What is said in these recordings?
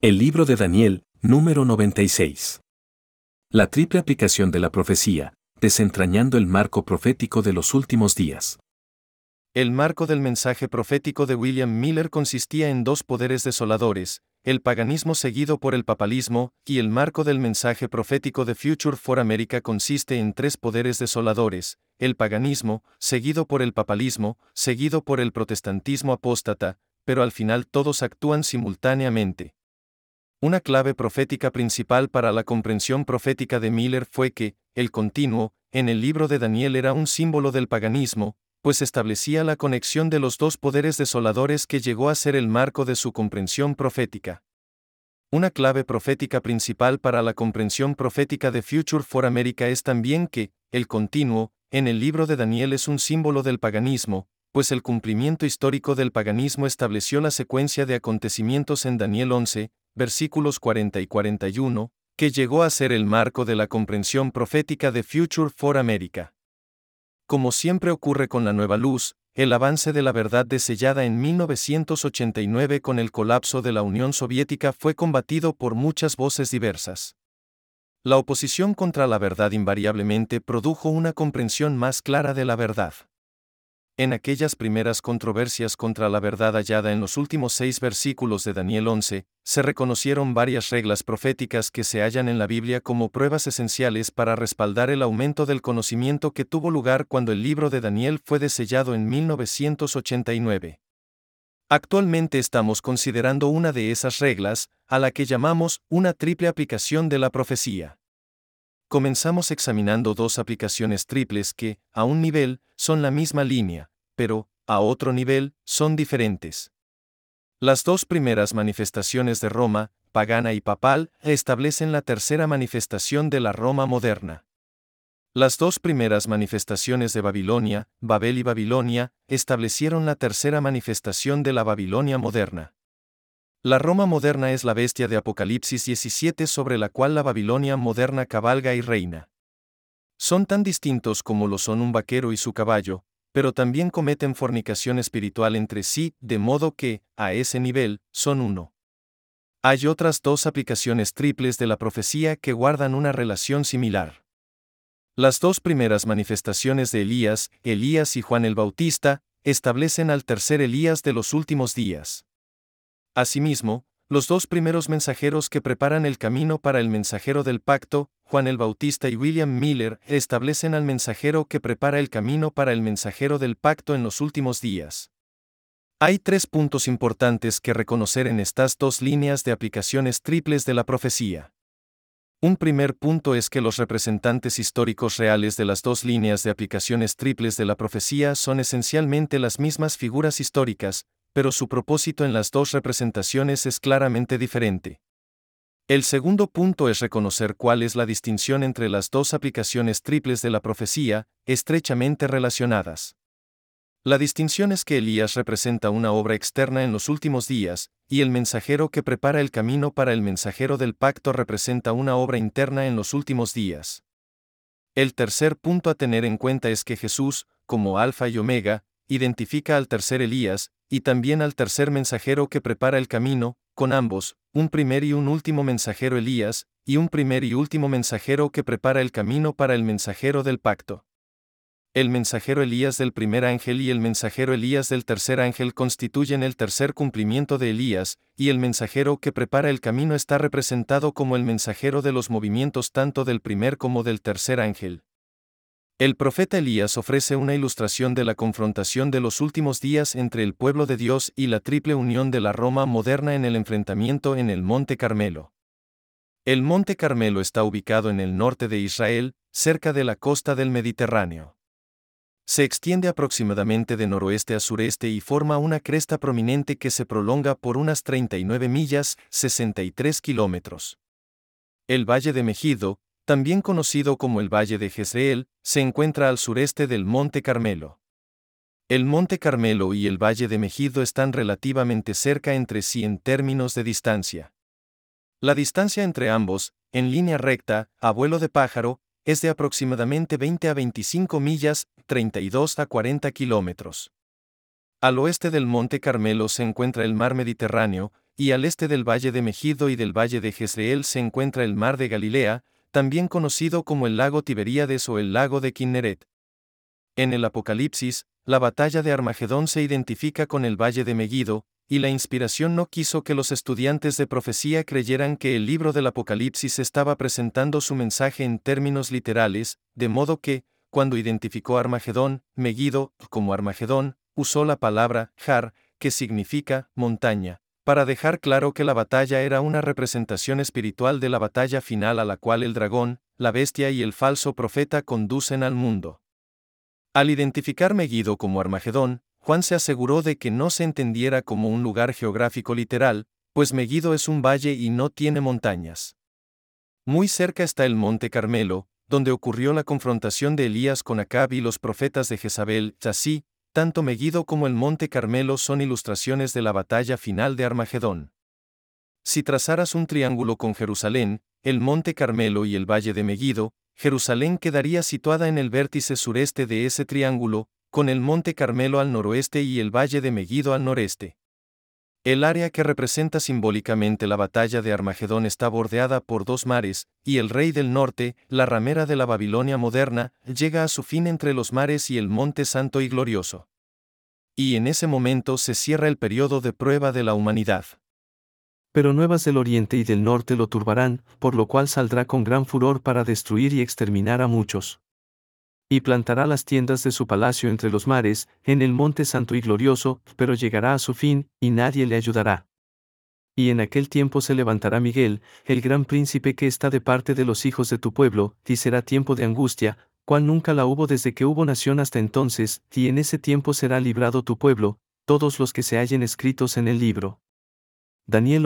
El libro de Daniel, número 96. La triple aplicación de la profecía, desentrañando el marco profético de los últimos días. El marco del mensaje profético de William Miller consistía en dos poderes desoladores, el paganismo seguido por el papalismo, y el marco del mensaje profético de Future for America consiste en tres poderes desoladores, el paganismo, seguido por el papalismo, seguido por el protestantismo apóstata, pero al final todos actúan simultáneamente. Una clave profética principal para la comprensión profética de Miller fue que, el continuo, en el libro de Daniel era un símbolo del paganismo, pues establecía la conexión de los dos poderes desoladores que llegó a ser el marco de su comprensión profética. Una clave profética principal para la comprensión profética de Future for America es también que, el continuo, en el libro de Daniel es un símbolo del paganismo, pues el cumplimiento histórico del paganismo estableció la secuencia de acontecimientos en Daniel 11, versículos 40 y 41, que llegó a ser el marco de la comprensión profética de Future for America. Como siempre ocurre con la Nueva Luz, el avance de la verdad desellada en 1989 con el colapso de la Unión Soviética fue combatido por muchas voces diversas. La oposición contra la verdad invariablemente produjo una comprensión más clara de la verdad. En aquellas primeras controversias contra la verdad hallada en los últimos 6 versículos de Daniel 11, se reconocieron varias reglas proféticas que se hallan en la Biblia como pruebas esenciales para respaldar el aumento del conocimiento que tuvo lugar cuando el libro de Daniel fue desellado en 1989. Actualmente estamos considerando una de esas reglas, a la que llamamos una triple aplicación de la profecía. Comenzamos examinando dos aplicaciones triples que, a un nivel, son la misma línea, pero, a otro nivel, son diferentes. Las dos primeras manifestaciones de Roma, pagana y papal, establecen la tercera manifestación de la Roma moderna. Las dos primeras manifestaciones de Babilonia, Babel y Babilonia, establecieron la tercera manifestación de la Babilonia moderna. La Roma moderna es la bestia de Apocalipsis 17 sobre la cual la Babilonia moderna cabalga y reina. Son tan distintos como lo son un vaquero y su caballo, pero también cometen fornicación espiritual entre sí, de modo que, a ese nivel, son uno. Hay otras dos aplicaciones triples de la profecía que guardan una relación similar. Las dos primeras manifestaciones de Elías y Juan el Bautista, establecen al tercer Elías de los últimos días. Asimismo, los dos primeros mensajeros que preparan el camino para el mensajero del pacto, Juan el Bautista y William Miller, establecen al mensajero que prepara el camino para el mensajero del pacto en los últimos días. Hay tres puntos importantes que reconocer en estas dos líneas de aplicaciones triples de la profecía. Un primer punto es que los representantes históricos reales de las dos líneas de aplicaciones triples de la profecía son esencialmente las mismas figuras históricas, pero su propósito en las dos representaciones es claramente diferente. El segundo punto es reconocer cuál es la distinción entre las dos aplicaciones triples de la profecía, estrechamente relacionadas. La distinción es que Elías representa una obra externa en los últimos días, y el mensajero que prepara el camino para el mensajero del pacto representa una obra interna en los últimos días. El tercer punto a tener en cuenta es que Jesús, como Alfa y Omega, identifica al tercer Elías, y también al tercer mensajero que prepara el camino, con ambos, un primer y un último mensajero Elías, y un primer y último mensajero que prepara el camino para el mensajero del pacto. El mensajero Elías del primer ángel y el mensajero Elías del tercer ángel constituyen el tercer cumplimiento de Elías, y el mensajero que prepara el camino está representado como el mensajero de los movimientos tanto del primer como del tercer ángel. El profeta Elías ofrece una ilustración de la confrontación de los últimos días entre el pueblo de Dios y la triple unión de la Roma moderna en el enfrentamiento en el Monte Carmelo. El Monte Carmelo está ubicado en el norte de Israel, cerca de la costa del Mediterráneo. Se extiende aproximadamente de noroeste a sureste y forma una cresta prominente que se prolonga por unas 39 millas, 63 kilómetros. El Valle de Megido, también conocido como el Valle de Jezreel, se encuentra al sureste del Monte Carmelo. El Monte Carmelo y el Valle de Megido están relativamente cerca entre sí en términos de distancia. La distancia entre ambos, en línea recta, a vuelo de pájaro, es de aproximadamente 20 a 25 millas, 32 a 40 kilómetros. Al oeste del Monte Carmelo se encuentra el Mar Mediterráneo, y al este del valle de Megido y del valle de Jezreel se encuentra el mar de Galilea, también conocido como el lago Tiberíades o el lago de Kinneret. En el Apocalipsis, la batalla de Armagedón se identifica con el valle de Megido, y la inspiración no quiso que los estudiantes de profecía creyeran que el libro del Apocalipsis estaba presentando su mensaje en términos literales, de modo que, cuando identificó Armagedón, Megido, como Armagedón, usó la palabra Har, que significa montaña, para dejar claro que la batalla era una representación espiritual de la batalla final a la cual el dragón, la bestia y el falso profeta conducen al mundo. Al identificar Megido como Armagedón, Juan se aseguró de que no se entendiera como un lugar geográfico literal, pues Megido es un valle y no tiene montañas. Muy cerca está el monte Carmelo, donde ocurrió la confrontación de Elías con Acab y los profetas de Jezabel. Así, tanto Megido como el monte Carmelo son ilustraciones de la batalla final de Armagedón. Si trazaras un triángulo con Jerusalén, el monte Carmelo y el valle de Megido, Jerusalén quedaría situada en el vértice sureste de ese triángulo, con el monte Carmelo al noroeste y el valle de Megido al noreste. El área que representa simbólicamente la batalla de Armagedón está bordeada por dos mares, y el rey del norte, la ramera de la Babilonia moderna, llega a su fin entre los mares y el monte santo y glorioso. Y en ese momento se cierra el periodo de prueba de la humanidad. Pero nuevas del oriente y del norte lo turbarán, por lo cual saldrá con gran furor para destruir y exterminar a muchos. Y plantará las tiendas de su palacio entre los mares, en el monte santo y glorioso, pero llegará a su fin, y nadie le ayudará. Y en aquel tiempo se levantará Miguel, el gran príncipe que está de parte de los hijos de tu pueblo, y será tiempo de angustia, cual nunca la hubo desde que hubo nación hasta entonces, y en ese tiempo será librado tu pueblo, todos los que se hallen escritos en el libro. Daniel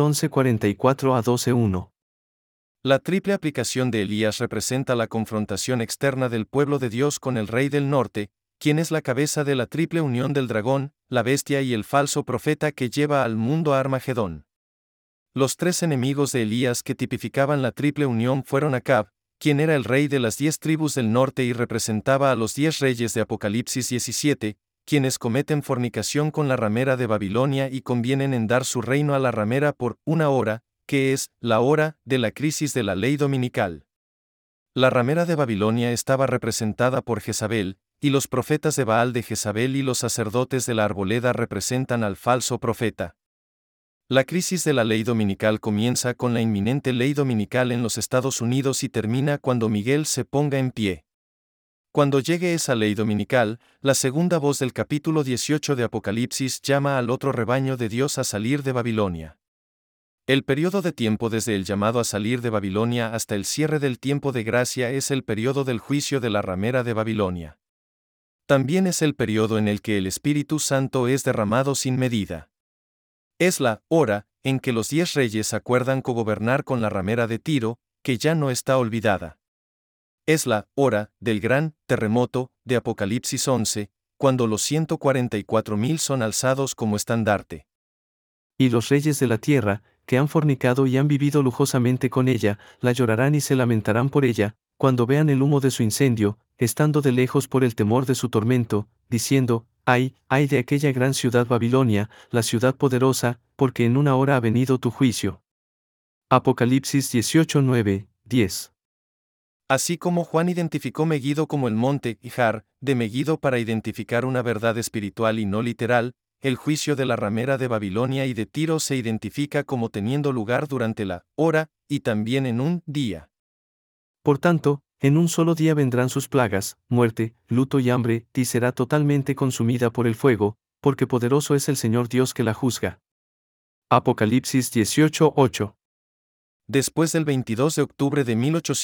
11:44-12:1. La triple aplicación de Elías representa la confrontación externa del pueblo de Dios con el rey del norte, quien es la cabeza de la triple unión del dragón, la bestia y el falso profeta que lleva al mundo a Armagedón. Los tres enemigos de Elías que tipificaban la triple unión fueron Acab, quien era el rey de las 10 tribus del norte y representaba a los 10 reyes de Apocalipsis 17, quienes cometen fornicación con la ramera de Babilonia y convienen en dar su reino a la ramera por una hora, que es la hora de la crisis de la ley dominical. La ramera de Babilonia estaba representada por Jezabel, y los profetas de Baal de Jezabel y los sacerdotes de la arboleda representan al falso profeta. La crisis de la ley dominical comienza con la inminente ley dominical en los Estados Unidos y termina cuando Miguel se ponga en pie. Cuando llegue esa ley dominical, la segunda voz del capítulo 18 de Apocalipsis llama al otro rebaño de Dios a salir de Babilonia. El periodo de tiempo desde el llamado a salir de Babilonia hasta el cierre del tiempo de gracia es el periodo del juicio de la ramera de Babilonia. También es el periodo en el que el Espíritu Santo es derramado sin medida. Es la hora en que los 10 reyes acuerdan cogobernar con la ramera de Tiro, que ya no está olvidada. Es la hora del gran terremoto de Apocalipsis 11, cuando los 144,000 son alzados como estandarte. Y los reyes de la tierra, que han fornicado y han vivido lujosamente con ella, la llorarán y se lamentarán por ella, cuando vean el humo de su incendio, estando de lejos por el temor de su tormento, diciendo: ay, ay de aquella gran ciudad Babilonia, la ciudad poderosa, porque en una hora ha venido tu juicio. Apocalipsis 18:9-10. Así como Juan identificó Megido como el monte Har de Megido para identificar una verdad espiritual y no literal, el juicio de la ramera de Babilonia y de Tiro se identifica como teniendo lugar durante la hora, y también en un día. Por tanto, en un solo día vendrán sus plagas, muerte, luto y hambre, y será totalmente consumida por el fuego, porque poderoso es el Señor Dios que la juzga. Apocalipsis 18:8. Después del 22 de octubre de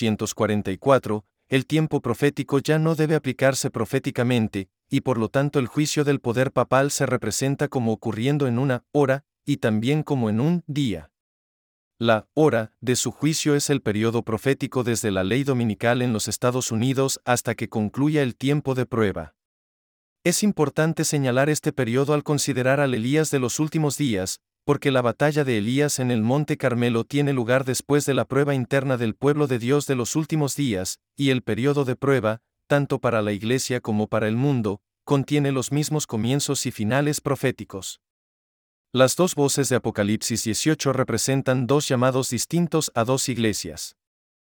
1844, el tiempo profético ya no debe aplicarse proféticamente, y por lo tanto el juicio del poder papal se representa como ocurriendo en una hora, y también como en un día. La hora de su juicio es el periodo profético desde la ley dominical en los Estados Unidos hasta que concluya el tiempo de prueba. Es importante señalar este periodo al considerar al Elías de los últimos días, porque la batalla de Elías en el Monte Carmelo tiene lugar después de la prueba interna del pueblo de Dios de los últimos días, y el periodo de prueba, tanto para la Iglesia como para el mundo, contiene los mismos comienzos y finales proféticos. Las dos voces de Apocalipsis 18 representan dos llamados distintos a dos iglesias.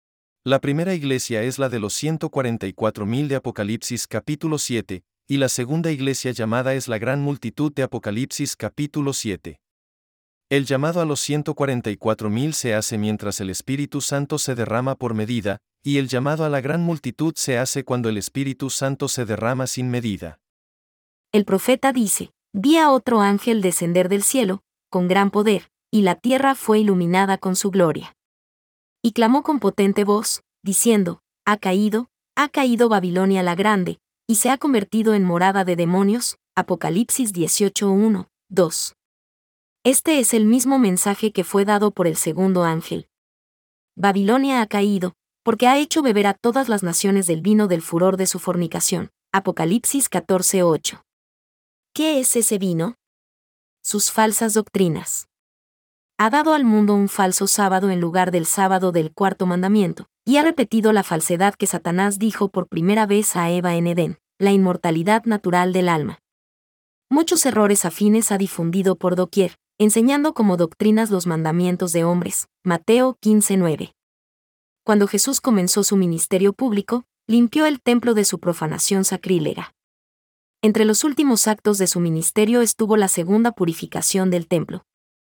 La primera iglesia es la de los 144.000 de Apocalipsis capítulo 7, y la segunda iglesia llamada es la gran multitud de Apocalipsis capítulo 7. El llamado a los 144.000 se hace mientras el Espíritu Santo se derrama por medida, y el llamado a la gran multitud se hace cuando el Espíritu Santo se derrama sin medida. El profeta dice: vi a otro ángel descender del cielo, con gran poder, y la tierra fue iluminada con su gloria. Y clamó con potente voz, diciendo: ha caído Babilonia la grande, y se ha convertido en morada de demonios. Apocalipsis 18:1, 2. Este es el mismo mensaje que fue dado por el segundo ángel. Babilonia ha caído, porque ha hecho beber a todas las naciones del vino del furor de su fornicación. Apocalipsis 14:8. ¿Qué es ese vino? Sus falsas doctrinas. Ha dado al mundo un falso sábado en lugar del sábado del cuarto mandamiento, y ha repetido la falsedad que Satanás dijo por primera vez a Eva en Edén: la inmortalidad natural del alma. Muchos errores afines ha difundido por doquier, enseñando como doctrinas los mandamientos de hombres. Mateo 15:9. Cuando Jesús comenzó su ministerio público, limpió el templo de su profanación sacrílega. Entre los últimos actos de su ministerio estuvo la segunda purificación del templo.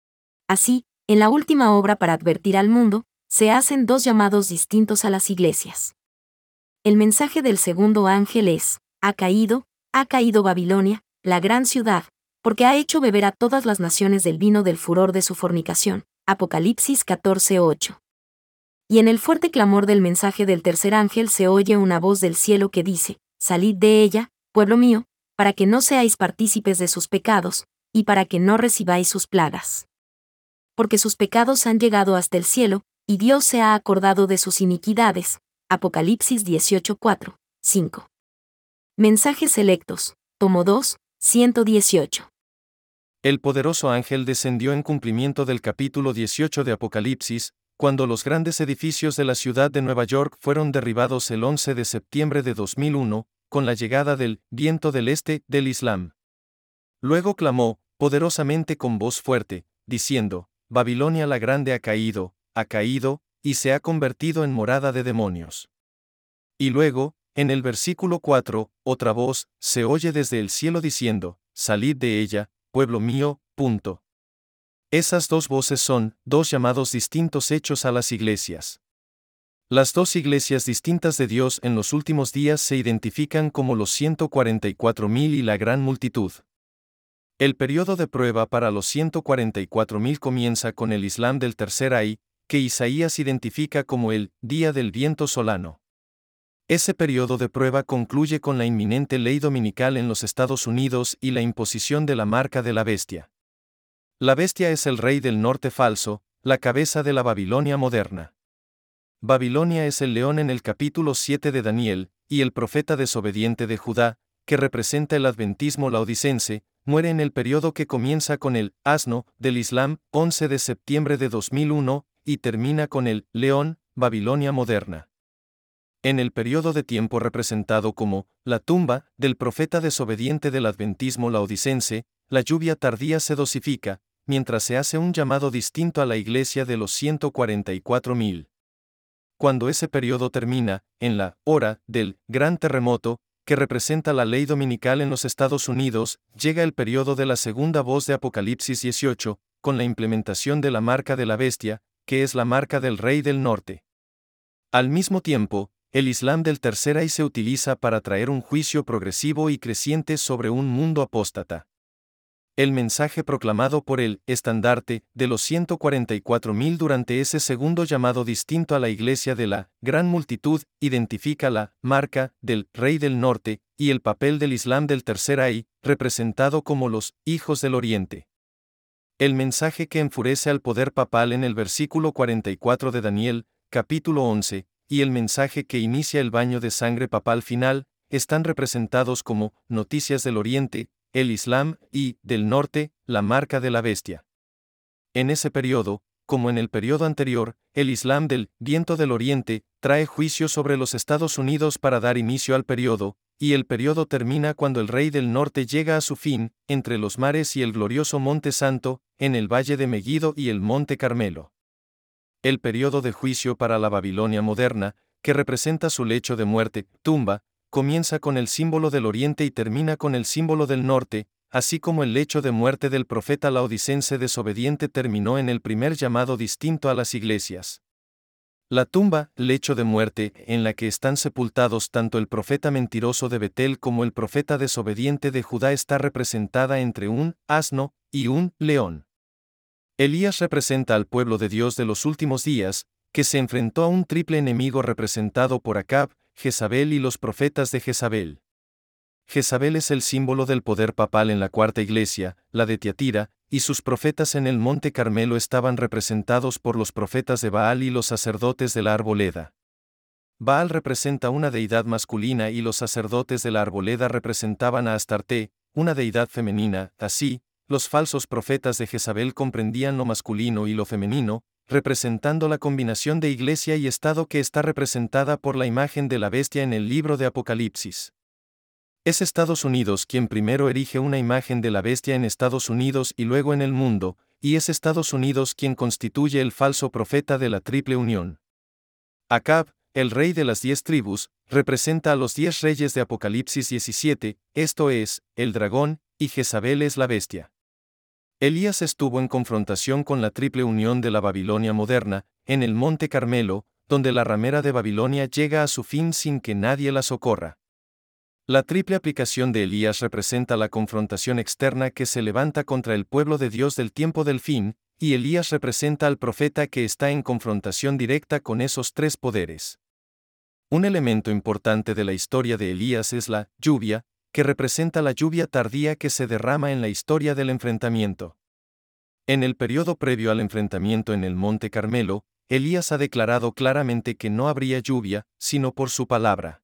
Así, en la última obra para advertir al mundo, se hacen dos llamados distintos a las iglesias. El mensaje del segundo ángel es: ha caído Babilonia, la gran ciudad, porque ha hecho beber a todas las naciones del vino del furor de su fornicación. Apocalipsis 14:8. Y en el fuerte clamor del mensaje del tercer ángel se oye una voz del cielo que dice: salid de ella, pueblo mío, para que no seáis partícipes de sus pecados, y para que no recibáis sus plagas. Porque sus pecados han llegado hasta el cielo, y Dios se ha acordado de sus iniquidades. Apocalipsis 18:4, 5. Mensajes selectos, tomo 2, 118. El poderoso ángel descendió en cumplimiento del capítulo 18 de Apocalipsis, cuando los grandes edificios de la ciudad de Nueva York fueron derribados el 11 de septiembre de 2001, con la llegada del viento del este del Islam. Luego clamó, poderosamente con voz fuerte, diciendo: Babilonia la grande ha caído, y se ha convertido en morada de demonios. Y luego, en el versículo 4, otra voz se oye desde el cielo diciendo: salid de ella, pueblo mío. Esas dos voces son dos llamados distintos hechos a las iglesias. Las dos iglesias distintas de Dios en los últimos días se identifican como los 144.000 y la gran multitud. El periodo de prueba para los 144.000 comienza con el Islam del tercer Ahí, que Isaías identifica como el día del viento solano. Ese periodo de prueba concluye con la inminente ley dominical en los Estados Unidos y la imposición de la marca de la bestia. La bestia es el rey del norte falso, la cabeza de la Babilonia moderna. Babilonia es el león en el capítulo 7 de Daniel, y el profeta desobediente de Judá, que representa el adventismo laodicense, muere en el periodo que comienza con el asno del Islam, 11 de septiembre de 2001, y termina con el león, Babilonia moderna. En el periodo de tiempo representado como la tumba del profeta desobediente del adventismo laodicense, la lluvia tardía se dosifica, mientras se hace un llamado distinto a la iglesia de los 144.000. Cuando ese periodo termina, en la hora del gran terremoto, que representa la ley dominical en los Estados Unidos, llega el periodo de la segunda voz de Apocalipsis 18, con la implementación de la marca de la bestia, que es la marca del rey del norte. Al mismo tiempo, el Islam del tercer Ahí se utiliza para traer un juicio progresivo y creciente sobre un mundo apóstata. El mensaje proclamado por el estandarte de los 144.000 durante ese segundo llamado distinto a la iglesia de la gran multitud identifica la marca del rey del norte y el papel del Islam del tercer Ahí, representado como los hijos del oriente. El mensaje que enfurece al poder papal en el versículo 44 de Daniel, capítulo 11, y el mensaje que inicia el baño de sangre papal final, están representados como noticias del oriente, el Islam, y, del norte, la marca de la bestia. En ese periodo, como en el periodo anterior, el Islam del viento del oriente trae juicio sobre los Estados Unidos para dar inicio al periodo y el periodo termina cuando el rey del norte llega a su fin, entre los mares y el glorioso Monte Santo, en el valle de Megiddo y el Monte Carmelo. El periodo de juicio para la Babilonia moderna, que representa su lecho de muerte, tumba, comienza con el símbolo del oriente y termina con el símbolo del norte, así como el lecho de muerte del profeta laodicense desobediente terminó en el primer llamado distinto a las iglesias. La tumba, lecho de muerte, en la que están sepultados tanto el profeta mentiroso de Betel como el profeta desobediente de Judá está representada entre un asno y un león. Elías representa al pueblo de Dios de los últimos días, que se enfrentó a un triple enemigo representado por Acab, Jezabel y los profetas de Jezabel. Jezabel es el símbolo del poder papal en la cuarta iglesia, la de Tiatira, y sus profetas en el Monte Carmelo estaban representados por los profetas de Baal y los sacerdotes de la arboleda. Baal representa una deidad masculina y los sacerdotes de la arboleda representaban a Astarte, una deidad femenina. Así, los falsos profetas de Jezabel comprendían lo masculino y lo femenino, representando la combinación de iglesia y estado que está representada por la imagen de la bestia en el libro de Apocalipsis. Es Estados Unidos quien primero erige una imagen de la bestia en Estados Unidos y luego en el mundo, y es Estados Unidos quien constituye el falso profeta de la triple unión. Acab, el rey de las 10 tribus, representa a los 10 reyes de Apocalipsis 17, esto es, el dragón, y Jezabel es la bestia. Elías estuvo en confrontación con la triple unión de la Babilonia moderna, en el Monte Carmelo, donde la ramera de Babilonia llega a su fin sin que nadie la socorra. La triple aplicación de Elías representa la confrontación externa que se levanta contra el pueblo de Dios del tiempo del fin, y Elías representa al profeta que está en confrontación directa con esos tres poderes. Un elemento importante de la historia de Elías es la lluvia, que representa la lluvia tardía que se derrama en la historia del enfrentamiento. En el periodo previo al enfrentamiento en el Monte Carmelo, Elías ha declarado claramente que no habría lluvia, sino por su palabra.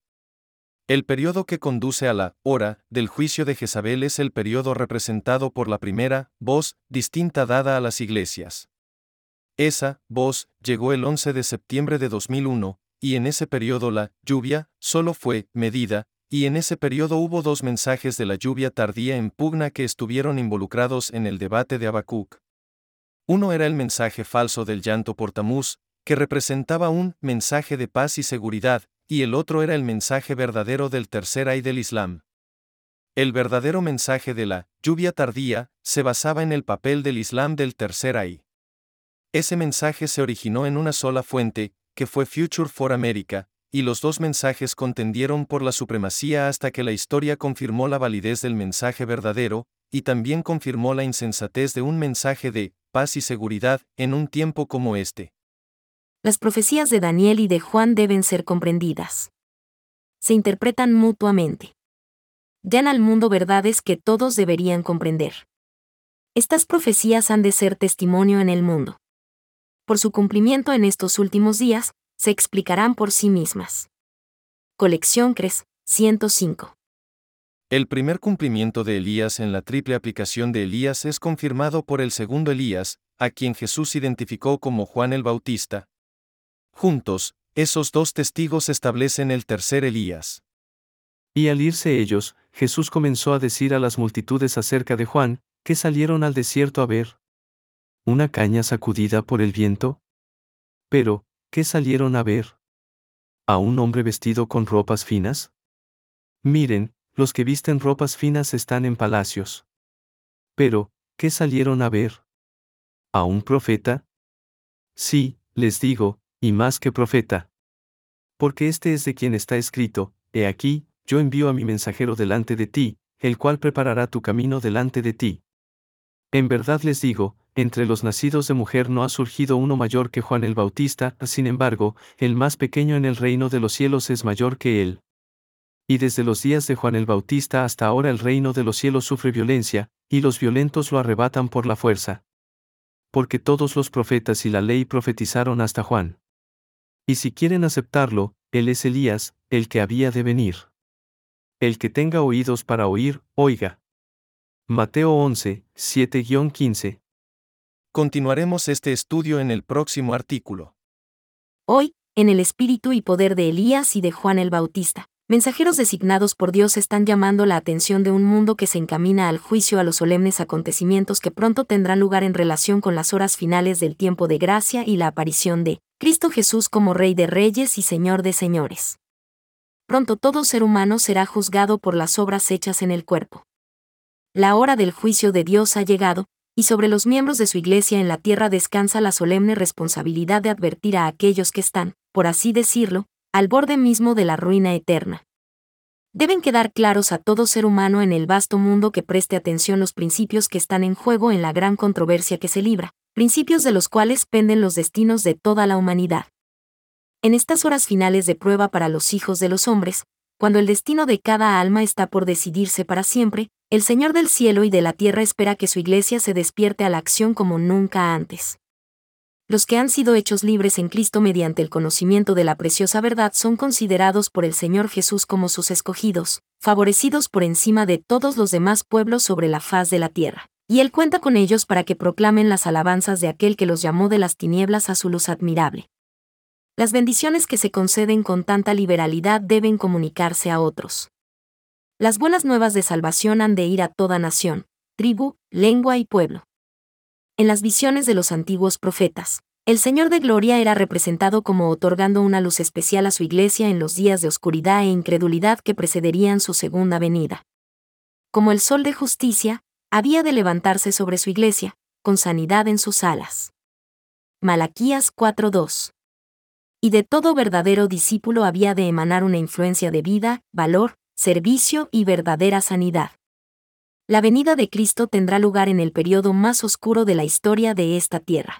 El periodo que conduce a la hora del juicio de Jezabel es el periodo representado por la primera voz distinta dada a las iglesias. Esa voz llegó el 11 de septiembre de 2001, y en ese periodo la lluvia solo fue medida, y en ese periodo hubo dos mensajes de la lluvia tardía en pugna que estuvieron involucrados en el debate de Habacuc. Uno era el mensaje falso del llanto por Tamuz, que representaba un mensaje de paz y seguridad, y el otro era el mensaje verdadero del tercer ay del Islam. El verdadero mensaje de la lluvia tardía se basaba en el papel del Islam del tercer ay. Ese mensaje se originó en una sola fuente, que fue Future for America, y los dos mensajes contendieron por la supremacía hasta que la historia confirmó la validez del mensaje verdadero, y también confirmó la insensatez de un mensaje de paz y seguridad en un tiempo como este. Las profecías de Daniel y de Juan deben ser comprendidas. Se interpretan mutuamente. Dan al mundo verdades que todos deberían comprender. Estas profecías han de ser testimonio en el mundo. Por su cumplimiento en estos últimos días, se explicarán por sí mismas. Colección Cres, 105. El primer cumplimiento de Elías en la triple aplicación de Elías es confirmado por el segundo Elías, a quien Jesús identificó como Juan el Bautista. Juntos, esos dos testigos establecen el tercer Elías. Y al irse ellos, Jesús comenzó a decir a las multitudes acerca de Juan, que salieron al desierto a ver ¿una caña sacudida por el viento? Pero, ¿qué salieron a ver? ¿A un hombre vestido con ropas finas? Miren, los que visten ropas finas están en palacios. Pero, ¿qué salieron a ver? ¿A un profeta? Sí, les digo, y más que profeta. Porque este es de quien está escrito, he aquí, yo envío a mi mensajero delante de ti, el cual preparará tu camino delante de ti. En verdad les digo, entre los nacidos de mujer no ha surgido uno mayor que Juan el Bautista, sin embargo, el más pequeño en el reino de los cielos es mayor que él. Y desde los días de Juan el Bautista hasta ahora el reino de los cielos sufre violencia, y los violentos lo arrebatan por la fuerza. Porque todos los profetas y la ley profetizaron hasta Juan. Y si quieren aceptarlo, él es Elías, el que había de venir. El que tenga oídos para oír, oiga. Mateo 11, 7-15. Continuaremos este estudio en el próximo artículo. Hoy, en el espíritu y poder de Elías y de Juan el Bautista, Mensajeros designados por Dios están llamando la atención de un mundo que se encamina al juicio, a los solemnes acontecimientos que pronto tendrán lugar en relación con las horas finales del tiempo de gracia y la aparición de Cristo Jesús como Rey de Reyes y Señor de Señores. Pronto todo ser humano será juzgado por las obras hechas en el cuerpo. La hora del juicio de Dios ha llegado, y sobre los miembros de su Iglesia en la tierra descansa la solemne responsabilidad de advertir a aquellos que están, por así decirlo, al borde mismo de la ruina eterna. Deben quedar claros a todo ser humano en el vasto mundo que preste atención los principios que están en juego en la gran controversia que se libra, principios de los cuales penden los destinos de toda la humanidad. En estas horas finales de prueba para los hijos de los hombres, cuando el destino de cada alma está por decidirse para siempre, el Señor del cielo y de la tierra espera que su Iglesia se despierte a la acción como nunca antes. Los que han sido hechos libres en Cristo mediante el conocimiento de la preciosa verdad son considerados por el Señor Jesús como sus escogidos, favorecidos por encima de todos los demás pueblos sobre la faz de la tierra. Y Él cuenta con ellos para que proclamen las alabanzas de aquel que los llamó de las tinieblas a su luz admirable. Las bendiciones que se conceden con tanta liberalidad deben comunicarse a otros. Las buenas nuevas de salvación han de ir a toda nación, tribu, lengua y pueblo. En las visiones de los antiguos profetas, el Señor de Gloria era representado como otorgando una luz especial a su Iglesia en los días de oscuridad e incredulidad que precederían su segunda venida. Como el sol de justicia, había de levantarse sobre su Iglesia, con sanidad en sus alas. Malaquías 4:2. Y de todo verdadero discípulo había de emanar una influencia de vida, valor, servicio y verdadera sanidad. La venida de Cristo tendrá lugar en el periodo más oscuro de la historia de esta tierra.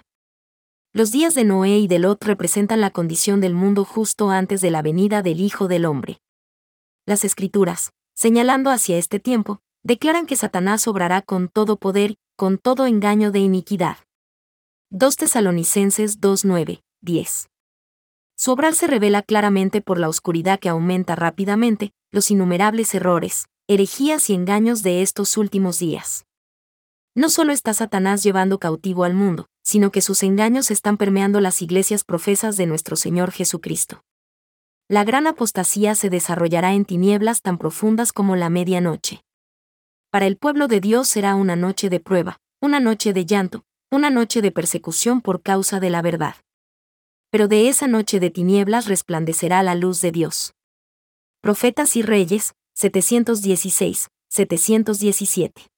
Los días de Noé y de Lot representan la condición del mundo justo antes de la venida del Hijo del Hombre. Las Escrituras, señalando hacia este tiempo, declaran que Satanás obrará con todo poder, con todo engaño de iniquidad. 2 Tesalonicenses 2:9, 10. Su obrar se revela claramente por la oscuridad que aumenta rápidamente, los innumerables errores, herejías y engaños de estos últimos días. No solo está Satanás llevando cautivo al mundo, sino que sus engaños están permeando las iglesias profesas de nuestro Señor Jesucristo. La gran apostasía se desarrollará en tinieblas tan profundas como la medianoche. Para el pueblo de Dios será una noche de prueba, una noche de llanto, una noche de persecución por causa de la verdad. Pero de esa noche de tinieblas resplandecerá la luz de Dios. Profetas y Reyes, 716, 717.